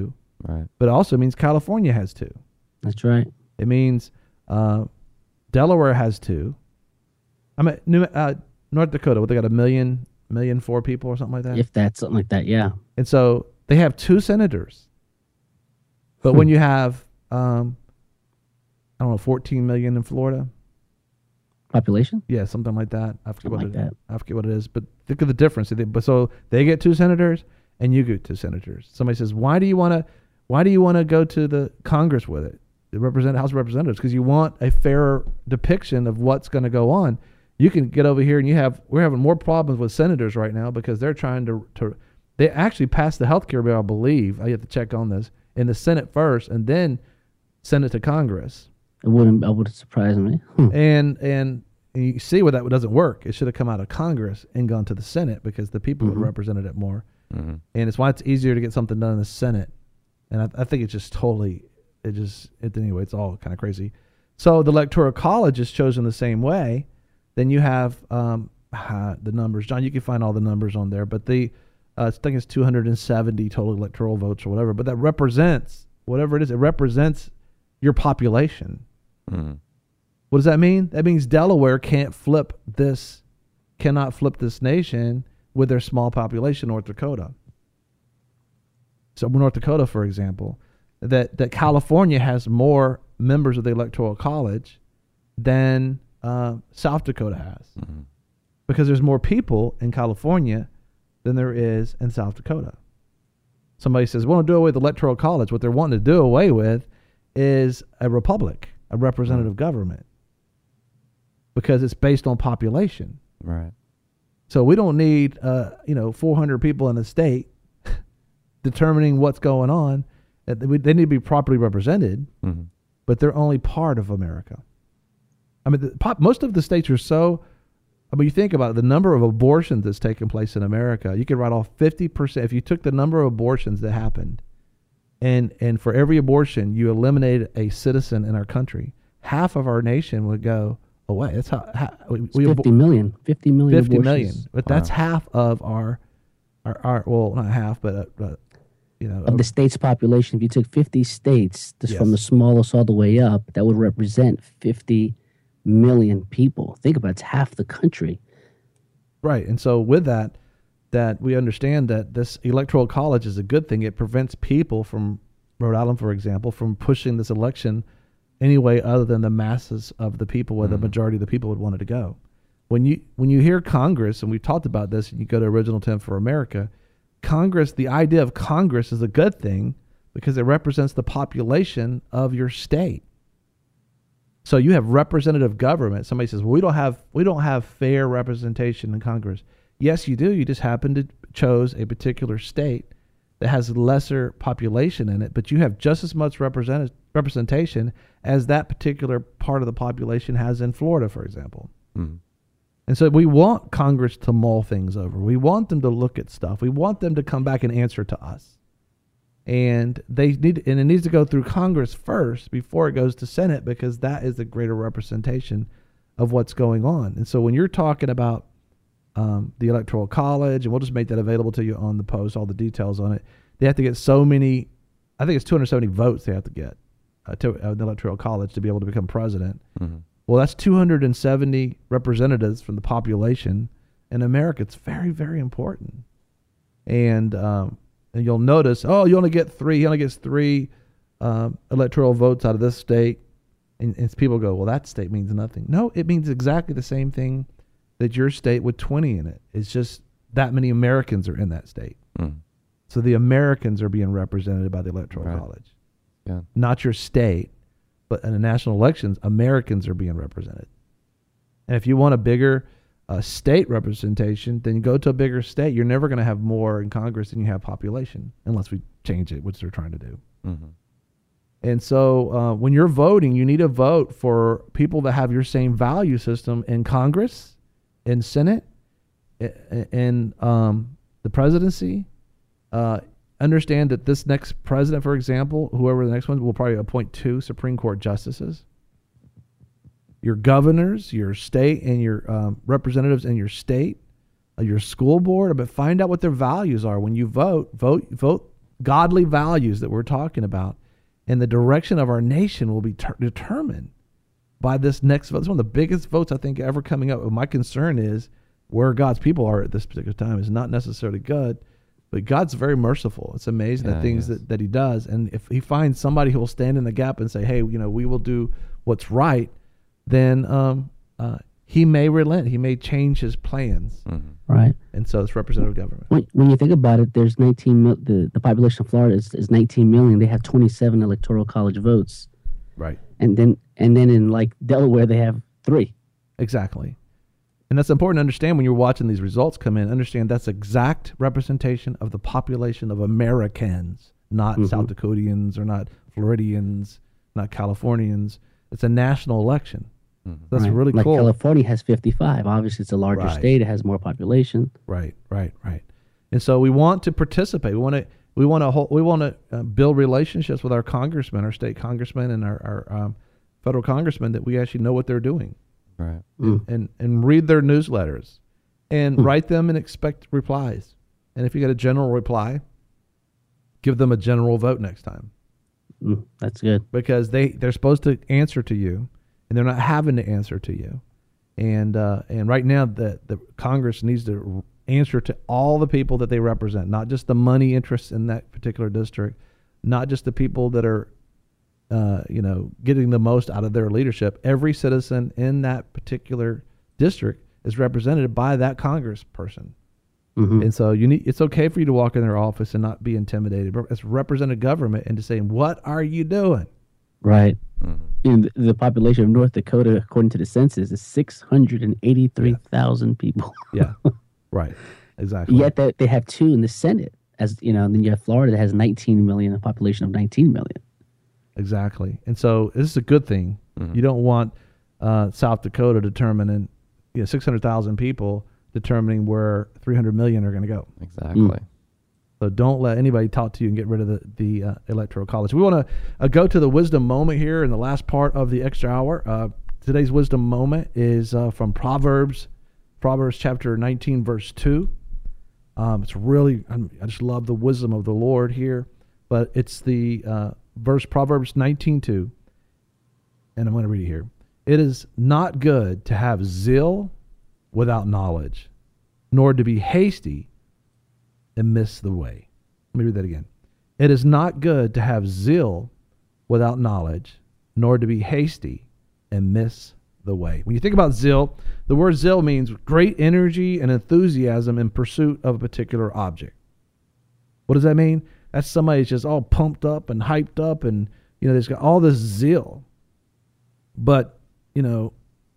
Right. But it also means California has two. That's right. It means uh, Delaware has two. I mean, New, uh, North Dakota, what, they got a million, million four people or something like that? If that's something like that, yeah. And so they have two senators. But Hmm. when you have, um, I don't know, fourteen million in Florida. Population? Yeah, something like that. I forget Something what like it, that. I forget what it is. But think of the difference. They- But so they get two senators, and you get two senators. Somebody says, "Why do you want to? Why do you want to go to the Congress with it, the represent House of Representatives? Because you want a fairer depiction of what's going to go on. You can get over here, and you have we're having more problems with senators right now because they're trying to to they actually passed the health care bill, I believe. I have to check on this in the Senate first, and then send it to Congress. It wouldn't. It would surprise me. Hmm. And and you see where that doesn't work. It should have come out of Congress and gone to the Senate because the people Mm-hmm. would have represented it more. Mm-hmm. And it's why it's easier to get something done in the Senate. And I, I think it's just totally, it just, it, anyway, it's all kind of crazy. So the Electoral College is chosen the same way. Then you have um, uh, the numbers. John, you can find all the numbers on there. But the, uh, I think it's two hundred seventy total electoral votes or whatever. But that represents, whatever it is, it represents your population. Mm-hmm. What does that mean? That means Delaware can't flip this, cannot flip this nation with their small population, North Dakota. So North Dakota, for example, that, that California has more members of the Electoral College than uh, South Dakota has. Mm-hmm. Because there's more people in California than there is in South Dakota. Somebody says, we want to do away with the Electoral College. What they're wanting to do away with is a republic, a representative mm-hmm. government. Because it's based on population. Right. So we don't need, uh, you know, four hundred people in the state determining what's going on. They need to be properly represented, mm-hmm. but they're only part of America. I mean, the pop, most of the states are so, I mean, you think about it, the number of abortions that's taken place in America, you could write off fifty percent. If you took the number of abortions that happened, and, and for every abortion, you eliminated a citizen in our country, half of our nation would go away. That's how, how we, we fifty million. fifty million fifty abortions. million. But wow. That's half of our, our, our, well, not half, but, uh, uh, you know. Of the state's population, if you took fifty states, just yes. from the smallest all the way up, that would represent fifty million people. Think about it, it's half the country. Right. And so with that, that we understand that this Electoral College is a good thing. It prevents people from, Rhode Island, for example, from pushing this election any way other than the masses of the people where mm-hmm. the majority of the people would want it to go. When you when you hear Congress, and we've talked about this, and you go to Original Intent for America, Congress, the idea of Congress is a good thing because it represents the population of your state. So you have representative government. Somebody says, well, we don't have we don't have fair representation in Congress. Yes, you do. You just happen to chose a particular state that has lesser population in it, but you have just as much represent, representation as that particular part of the population has in Florida, for example. Mm-hmm. And so we want Congress to mull things over. We want them to look at stuff. We want them to come back and answer to us. And they need, and it needs to go through Congress first before it goes to Senate, because that is the greater representation of what's going on. And so when you're talking about um, the Electoral College, and we'll just make that available to you on the post, all the details on it, they have to get so many, I think it's two hundred seventy votes they have to get uh, to uh, the Electoral College to be able to become president. Mm-hmm. Well, that's two hundred seventy representatives from the population in America. It's very, very important. And um, and you'll notice, oh, you only get three. He only gets three um, electoral votes out of this state. And, and people go, well, that state means nothing. No, it means exactly the same thing that your state with twenty in it. It's just that many Americans are in that state. Mm. So the Americans are being represented by the Electoral Right. College. Yeah. Not your state. But in the national elections, Americans are being represented. And if you want a bigger uh, state representation, then you go to a bigger state. You're never going to have more in Congress than you have population, unless we change it, which they're trying to do. Mm-hmm. And so uh, when you're voting, you need to vote for people that have your same value system in Congress, in Senate, in um, the presidency. Uh Understand that this next president, for example, whoever the next one, will probably appoint two Supreme Court justices. Your governors, your state, and your um, representatives in your state, uh, your school board. But find out what their values are when you vote. Vote, vote godly values that we're talking about, and the direction of our nation will be ter- determined by this next vote. It's one of the biggest votes I think ever coming up. My concern is where God's people are at this particular time is not necessarily good, but God's very merciful. It's amazing Yeah, the things yes. that, that he does. And if he finds somebody who will stand in the gap and say, hey, you know, we will do what's right, then um, uh, he may relent. He may change his plans. Mm-hmm. Right. And so it's representative government. When, when you think about it, there's nineteen mil, the, the population of Florida is, is nineteen million. They have twenty-seven electoral college votes. Right. And then and then in like Delaware, they have three. Exactly. And that's important to understand when you're watching these results come in. Understand that's exact representation of the population of Americans, not Mhm. South Dakotians or not Floridians, not Californians. It's a national election. That's Right. really like cool. California has fifty-five. Obviously, it's a larger Right. state. It has more population. Right, right, right. And so we want to participate. We want to we want to hold, we want to uh, build relationships with our congressmen, our state congressmen, and our, our um, federal congressmen that we actually know what they're doing. Right. And, and and read their newsletters and write them and expect replies. And if you get a general reply, give them a general vote next time. Mm, that's good. Because they, they're supposed to answer to you, and they're not having to answer to you. And uh, and right now, the, the Congress needs to answer to all the people that they represent, not just the money interests in that particular district, not just the people that are uh, you know, getting the most out of their leadership. Every citizen in that particular district is represented by that congressperson. Mhm. And so you need, it's okay for you to walk in their office and not be intimidated. It's representative government and to say, what are you doing? Right. Mm-hmm. And the, the population of North Dakota, according to the census, is six hundred eighty-three thousand people. Yeah. Right. Exactly. Yet that they have two in the Senate, as you know. And then you have Florida that has nineteen million, a population of nineteen million. Exactly. And so this is a good thing. Mm-hmm. You don't want uh, South Dakota determining, you know, six hundred thousand people determining where three hundred million are going to go. Exactly. Mm. So don't let anybody talk to you and get rid of the, the uh, electoral college. We want to uh, go to the wisdom moment here in the last part of the extra hour. Uh, today's wisdom moment is uh, from Proverbs, Proverbs chapter nineteen, verse two. Um, it's really, I'm, I just love the wisdom of the Lord here. But it's the uh, verse Proverbs nineteen two. And I'm going to read it here. It is not good to have zeal without knowledge, nor to be hasty and miss the way. Let me read that again. It is not good to have zeal without knowledge, nor to be hasty and miss the way. When you think about zeal, the word zeal means great energy and enthusiasm in pursuit of a particular object. What does that mean? That's somebody who's just all pumped up and hyped up and, you know, they've got all this zeal. But, you know,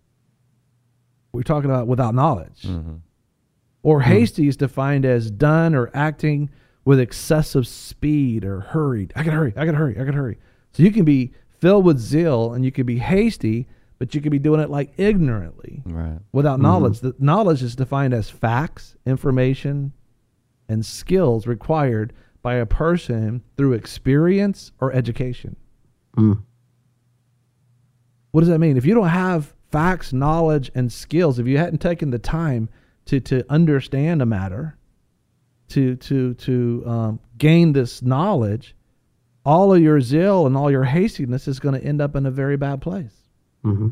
we're talking about without knowledge. Mm-hmm. Or hasty is defined as done or acting with excessive speed or hurried. I gotta hurry, I gotta hurry, I gotta hurry. So you can be filled with zeal and you can be hasty, but you can be doing it like ignorantly, Right. without Mm-hmm. knowledge. The knowledge is defined as facts, information, and skills required by a person through experience or education. Mm. What does that mean? If you don't have facts, knowledge, and skills, if you hadn't taken the time to to understand a matter, to to to um, gain this knowledge, all of your zeal and all your hastiness is going to end up in a very bad place. Mm-hmm.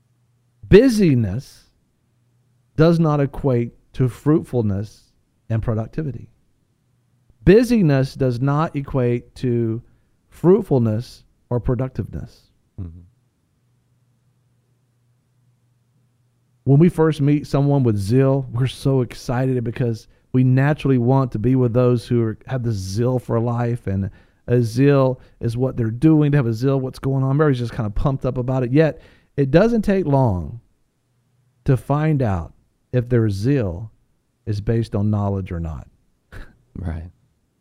Busyness does not equate to fruitfulness and productivity. Busyness does not equate to fruitfulness or productiveness. Mm-hmm. When we first meet someone with zeal, we're so excited because we naturally want to be with those who are, have the zeal for life, and a zeal is what they're doing. To have a zeal, what's going on. Everybody's just kind of pumped up about it. Yet, it doesn't take long to find out if their zeal is based on knowledge or not. Right.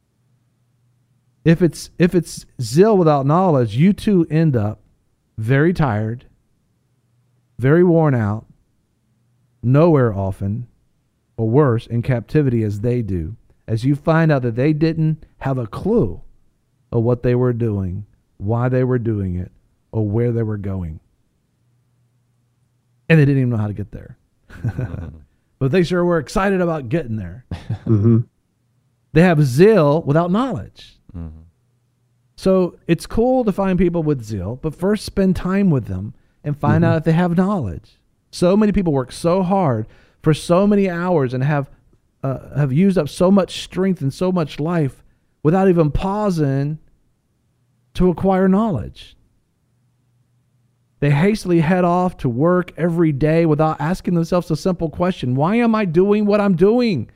If it's if it's zeal without knowledge, you too end up very tired, very worn out, nowhere often, or worse, in captivity as they do, as you find out that they didn't have a clue of what they were doing, why they were doing it, or where they were going. And they didn't even know how to get there. Mm-hmm. But they sure were excited about getting there. Mm-hmm. They have zeal without knowledge. Mm-hmm. So it's cool to find people with zeal, but first spend time with them and find Mm-hmm. out if they have knowledge. So many people work so hard for so many hours and have uh, have used up so much strength and so much life without even pausing to acquire knowledge. They hastily head off to work every day without asking themselves a simple question: why am I doing what I'm doing?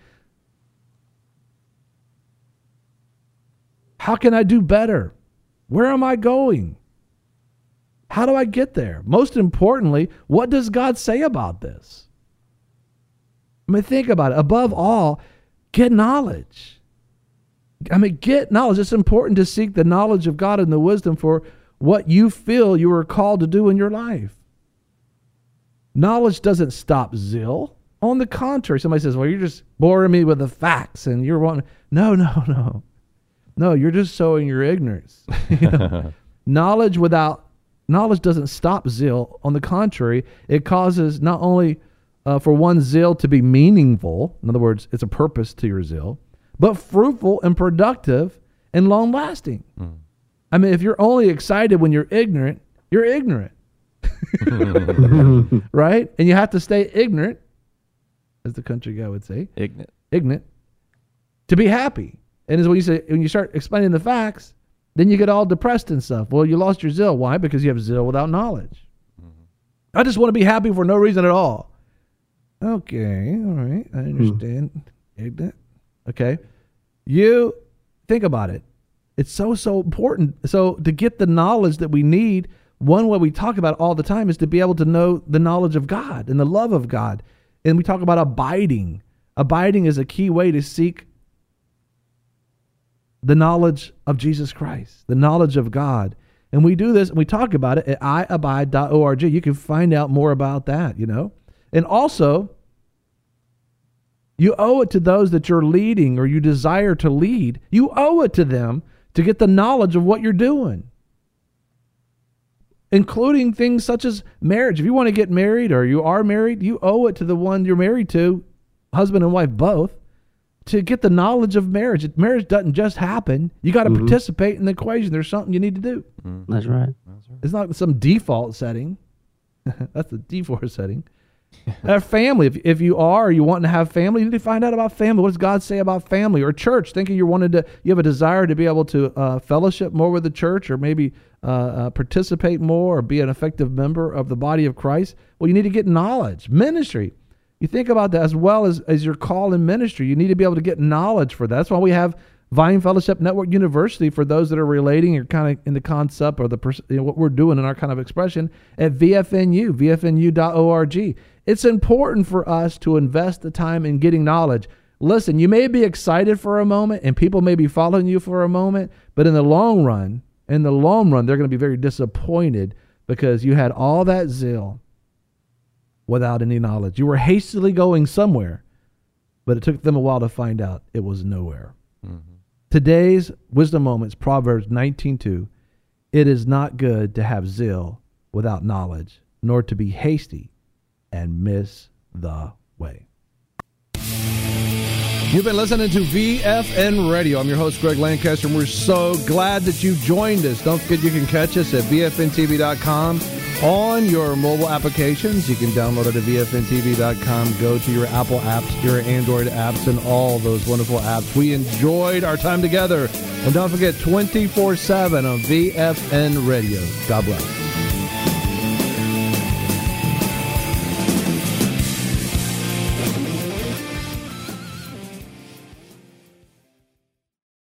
How can I do better? Where am I going? How do I get there? Most importantly, what does God say about this? I mean, think about it. Above all, get knowledge. I mean, get knowledge. It's important to seek the knowledge of God and the wisdom for what you feel you are called to do in your life. Knowledge doesn't stop zeal. On the contrary, somebody says, well, you're just boring me with the facts and you're wanting. No, no, no. No, you're just sowing your ignorance. You know? Knowledge without knowledge doesn't stop zeal. On the contrary, it causes not only uh, for one zeal to be meaningful, in other words, it's a purpose to your zeal, but fruitful and productive and long lasting. Mm. I mean, if you're only excited when you're ignorant, you're ignorant. Right? And you have to stay ignorant, as the country guy would say. Ignorant. Ignorant. To be happy. And as when you say, when you start explaining the facts, then you get all depressed and stuff. Well, you lost your zeal. Why? Because you have zeal without knowledge. Mm-hmm. I just want to be happy for no reason at all. Okay, all right, I understand. Mm. Ignorant. Okay. You think about it. It's so, so important. So to get the knowledge that we need, one way we talk about all the time is to be able to know the knowledge of God and the love of God. And we talk about abiding. Abiding is a key way to seek the knowledge of Jesus Christ, the knowledge of God. And we do this, and we talk about it at i abide dot org. You can find out more about that, you know. And also, you owe it to those that you're leading or you desire to lead. You owe it to them to get the knowledge of what you're doing, including things such as marriage. If you want to get married or you are married, you owe it to the one you're married to, husband and wife both, to get the knowledge of marriage. Marriage doesn't just happen. You got to mm-hmm. participate in the equation. There's something you need to do. Mm-hmm. That's right. It's not some default setting. That's the default setting. A family. If if you are, or you want to have family, you need to find out about family. What does God say about family? Or church, thinking you wanted to, you have a desire to be able to uh, fellowship more with the church, or maybe uh, uh, participate more, or be an effective member of the body of Christ. Well, you need to get knowledge. Ministry. You think about that as well as, as your call in ministry. You need to be able to get knowledge for that. That's why we have Vine Fellowship Network University for those that are relating or kind of in the concept or the you know, what we're doing in our kind of expression at V F N U, V F N U dot org. It's important for us to invest the time in getting knowledge. Listen, you may be excited for a moment and people may be following you for a moment, but in the long run, in the long run, they're going to be very disappointed because you had all that zeal without any knowledge. You were hastily going somewhere, but it took them a while to find out it was nowhere. Mm-hmm. Today's wisdom moments, Proverbs nineteen two. It is not good to have zeal without knowledge, nor to be hasty and miss the way. You've been listening to V F N Radio. I'm your host, Greg Lancaster, and we're so glad that you joined us. Don't forget you can catch us at V F N T V dot com on your mobile applications. You can download it at V F N T V dot com. Go to your Apple apps, your Android apps, and all those wonderful apps. We enjoyed our time together. And don't forget, twenty-four seven on V F N Radio. God bless.